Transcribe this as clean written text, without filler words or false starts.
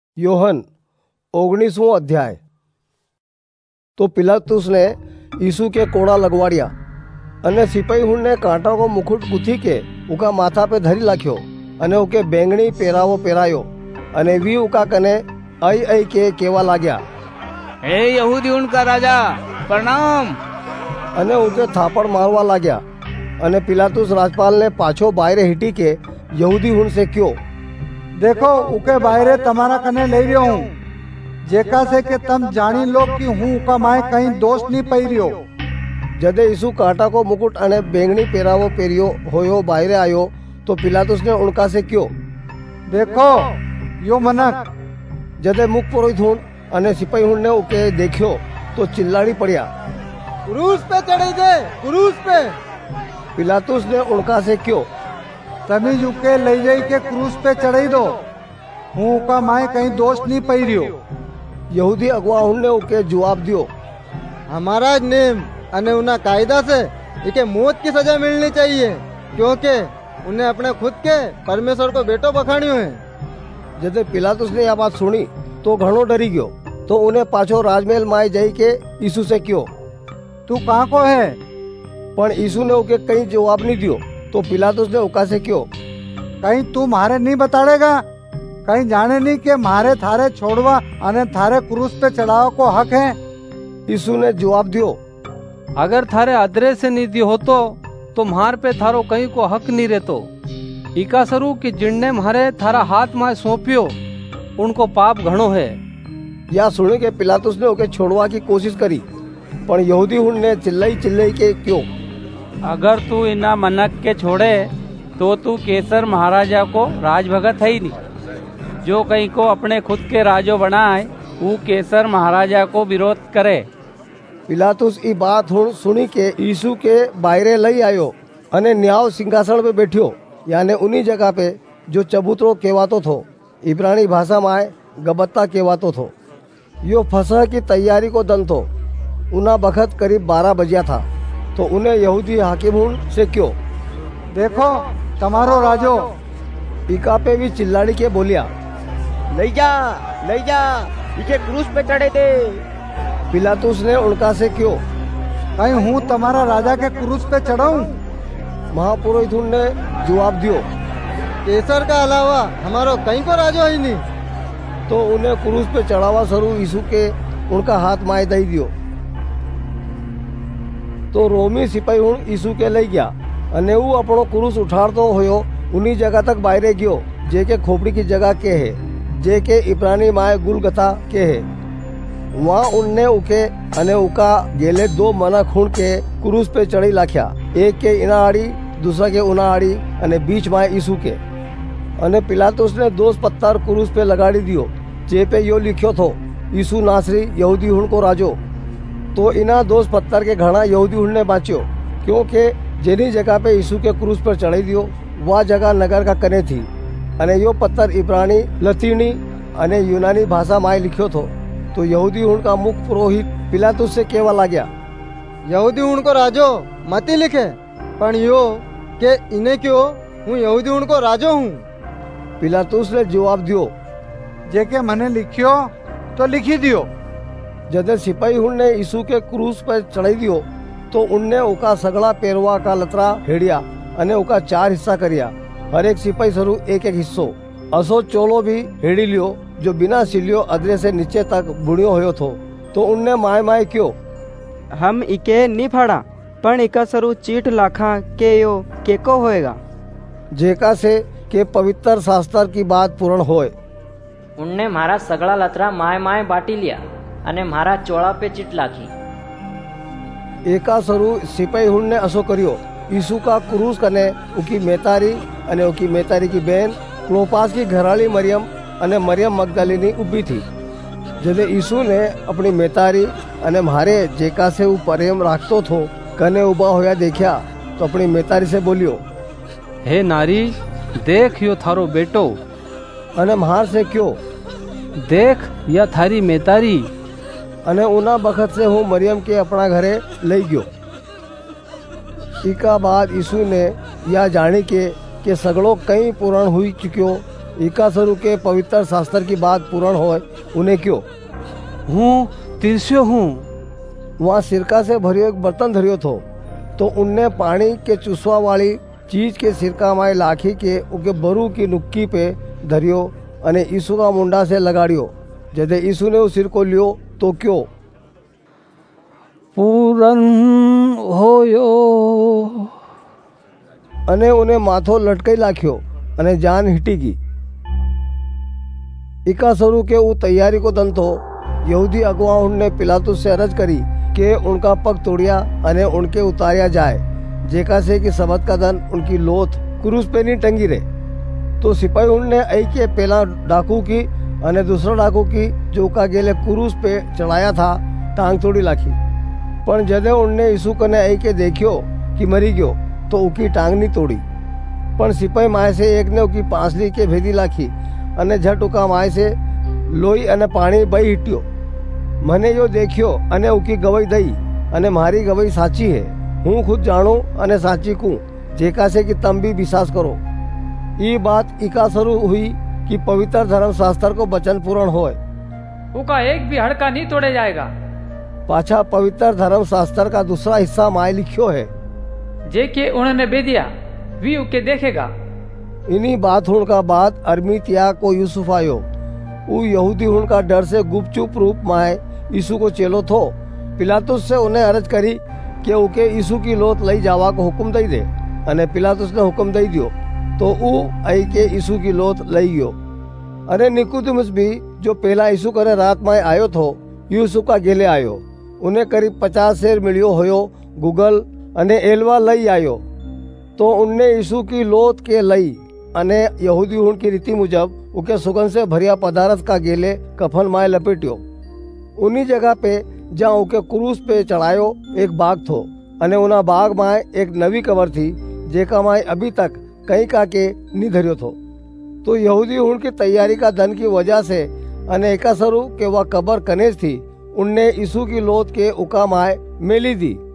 योहन 19वां अध्याय। तो पिलातुस ने यीशु के कोड़ा लगवाड़िया अने सिपाहीहुणने कांटा को मुकुट गूंथी के उका माथा पे धरी लाख्यो अने उके बेंगणी पेरावो पेरायो अने वी उका कने आई आई के केवा लाग्या, हे यहूदी उनका राजा प्रणाम। अने उके थापड़ मारवा लाग्या। अने पिलातुस राजपाल ने पाछो बाहरे हिटी के यहूदी हुण से क्यों, देखो उके बाहरे तमारा कने ले रियो हूँ, जेका से के तम जानी लो कि हूँ उका माए कहीं दोष नहीं पई रियो। जदे यीशु कांटा को मुकुट अने बेंगणी पेरावो पेरियो होयो बाहरे आयो तो पिलातुस ने उनका से क्यों, देखो यो मनक। जदे मुख पुरोहित हुण अने सिपाही हुण ने उके देखियो तो चिल्लाड़ी पड़िया, क्रूस पे चढ़ी दे, क्रूस पे। पिलातुस ने उनका से क्यों, तमी जुके ले जाई के क्रूस पे चढ़ाई दो, हूँ उका माए कहीं दोष नहीं पई रियो। यहूदी अगुवा हुण ने उके जवाब दियो, हमारा नेम अने उना कायदा से इके मौत की सजा मिलनी चाहिए, क्योंकि उन्हें अपने खुद के परमेश्वर को बेटो बखाणियो है। जदे पिलातुस ने यह बात सुनी तो घणो डरी गयो। तो उन्हें पाछो राजमहल माए जाई के यीशु से क्यों, तू कहाँ को है? पण यीशु ने उके कहीं जवाब नहीं दियो। तो पिलातुस ने उका से क्यों, कहीं तू मारे नहीं बताड़ेगा? कहीं जाने नहीं के मारे थारे छोड़वा अने थारे क्रूस पे चढ़ावा को हक है? यीशु ने जवाब दियो, अगर थारे अदरे से निधि होतो तो म्हार पे थारो कहीं को हक नहीं रहतो। इका सरू कि जिनने म्हारे थारा हाथ में सौंपियो उनको पाप घणो है। या सुने के पिलातुस ने उके छोड़वा की कोशिश करी, पर यहूदी हुण ने चिल्लाई चिल्लाई के क्यों, अगर तू इना मनक के छोड़े तो तू केसर महाराजा को राजभगत है ही नहीं। जो कहीं को अपने खुद के राजो बनाए वो केसर महाराजा को विरोध करे। पिलातुस ई बात हुण सुनी के यीशु के बाहरे लई आयो अने न्याय सिंहासन पे बैठ्यो, यानी उन्हीं जगह पे जो चबूतरो कहवातो थो, इब्रानी भाषा में गबत्ता कहवातो थो। यो फसह की तैयारी को दिन थो। उना बखत करीब 12 बजिया था। तो उन्हें यहूदी हाकिम हुण से क्यों, देखो तमारो राजो। इका पे भी चिल्लाड़ी के बोलिया, ले जा इके क्रूस पे चढ़े दे। पिलातुस ने उनका से क्यों, कहीं हूँ तमारा राजा के क्रूस पे चढ़ाऊं? महापुरोहित ने जवाब दियो, केसर का अलावा हमारो कहीं को राजो ही नहीं। तो उन्हें क्रूस पे चढ़ावा सरू यीशु के उनका हाथ माए दई दियो। तो रोमी सिपाही हुण यीशु के लई गया अने वो अपनो क्रूस उठाड़तो होयो उन्हीं जगह तक बाहरे गयो जे के खोपड़ी की जगह के है, जे के इब्रानी माए गुलगता के है। वहाँ उनने उके अने उका गेले 2 मनक हुण के क्रूस पे चढ़ी लाख्या, एक के इना आड़ी दूसरा के उना आड़ी अने बीच माए यीशु के। अने पिलातुस ने 2 पत्थर क्रूस पे लगाड़ी दियो, जे पे यो लिख्यो थो, यीशु नासरी यहूदी हुण को राजो। तो इना 2 पत्थर के घणा यहूदी हुण ने बाँच्यो, क्योंकि जेनी जगह पे यीशु के क्रूस पर चढ़ाई दियो वह जगह नगर का कने थी। अने यो पत्थर इब्रानी, लतीनी अने यूनानी भाषा में लिख्यो थो। तो यहूदी हुण का मुख्य पुरोहित पिलातुस से कहवा लाग्या, यहूदी हुण को राजो मती लिखे, पण यो के इने क्यों हूँ यहूदी हुण को राजो हूँ। पिलातुस ने जवाब दियो, जे के मने लिखियो तो लिखी दियो। जदे सिपाही हुण ने यीशु के क्रूस पर चढ़ाई दियो तो उनने उका सगड़ा पेरवा का लतरा हेड़िया अने उका 4 हिस्सा करिया, हर एक सिपाही सरू एक हिस्सो। असो चोलो भी हेड़ी लियो जो बिना सिलियो अदरे से नीचे तक बुनियो होयो थो। तो उनने माए माए क्यों, हम इके नहीं फाड़ा, पण इका सरू चीट लाखा के यो केको होएगा, जेका से के पवित्र शास्त्र की बात पूर्ण होए। उनने मारा सगड़ा लतरा माए माए बाटी लिया अने मारा चोळा पे चीट लाखी। एका सरू सिपाही हुण ने असो करियो, यीशु का क्रूस कने उकी मेतारी अने उकी मेतारी की बहन क्लोपास की घराली मरियम अने मरियम मगदलिनी उभी थी। जदे यीशु ने अपनी मेतारी अने मारे जेका से वो प्रेम राखतो थो कने उबा होया देखा तो अपनी मेतारी से बोलियो, हे नारी, देख यो थारो बेटो। अने म्हार से क्यों, देख या थारी मेतारी। अने उना बखत से हूँ मरियम के अपना घरे लई गयो। इका बाद यीशु ने या जानी के सगड़ो कहीं पूर्ण हुई चुक्यो इकासरु के पवित्र शास्त्र की बात पूर्ण होए उन्हें क्यों हूँ तिरस्यो हूँ। वहाँ सिरका से भरियो एक बर्तन धरियो थो, तो उनने पानी के चूसवा वाली चीज के सिरका माय लाखी के उके बरू की नुक्की पे धरियो अने यीशु का मुंडा से लगाड़ियो। जदे यीशु ने उस सिर को लियो तो क्यों पूरन होयो अने उन्हें माथो लटकाई लाख्यो अने जान हिटी गई। इकासरु के ऊ तैयारी को दन तो यहूदी अगुवाओं ने पिलातुस से अर्ज करी के उनका पग तोड़िया अने उनके उतारिया जाए, जेका से कि सबत का दन उनकी लोथ क्रूस पे नहीं टंगी रहे। तो सिपाही उनने आई के पहला डाकू की अने दूसरा डाकू की जो का गेले क्रूस पे चढ़ाया था टांग तोड़ी लाखी। पण जदे उनने यीशु कने आई के देखियो कि मरी गयो तो उकी टांग नहीं तोड़ी। पण सिपाही माए से एक ने उकी पांसली के भेदी लाखी अने झट उका माए से लोही अने पानी बही हिट्यो। मने यो देखियो अने उकी गवाही दई अने मारी गवाही साची है। हूँ खुद जाणू अने साची कूं, जेका से कि तम भी विश्वास करो। ये बात इकासरु हुई कि पवित्र धर्म शास्त्र को वचन पूर्ण होए, उका एक भी हड़का नहीं तोड़े जाएगा। पाछा पवित्र धर्म शास्त्र का दूसरा हिस्सा माय लिखियो है, जे के उन्होंने बेदिया वी उके देखेगा। इन्हीं बात हुण का बाद अरमीतिया को यूसुफ आयो। ऊ यहूदी हुण का डर से गुपचुप रूप माए यीशु को चेलो थो। पिलातुस से उन्हें अर्ज करी कि उके यीशु की लोथ लई जावा को हुक्म दई दे, अने पिलातुस ने हुक्म दई दियो तो ऊ आई के यीशु की लोथ लई गयो। अने निकुदेमुस भी जो पहला यीशु करे रात में आयो थो यूसुफ का गेले आयो। उन्हें करीब 50 शेर मिलियो होयो गूगल अने एलवा लई आयो। तो उनने यीशु की लोथ के लई अने यहूदी हुण की रीति मुजब उके सुगंध से भरिया पदार्थ का गेले कफन माए लपेट्यो। उन्हीं जगह पे जहाँ उके क्रूस पे चढ़ायो एक बाग थो अने उना बाग माए एक नवी कबर थी, जेका माए अभी तक कहीं का के नहीं धरियो थो। तो यहूदी हुण की तैयारी का धन की वजह से अने इकासरु के वह कबर कनेज थी, उनने यीशु की लोथ के उका माए मेली दी।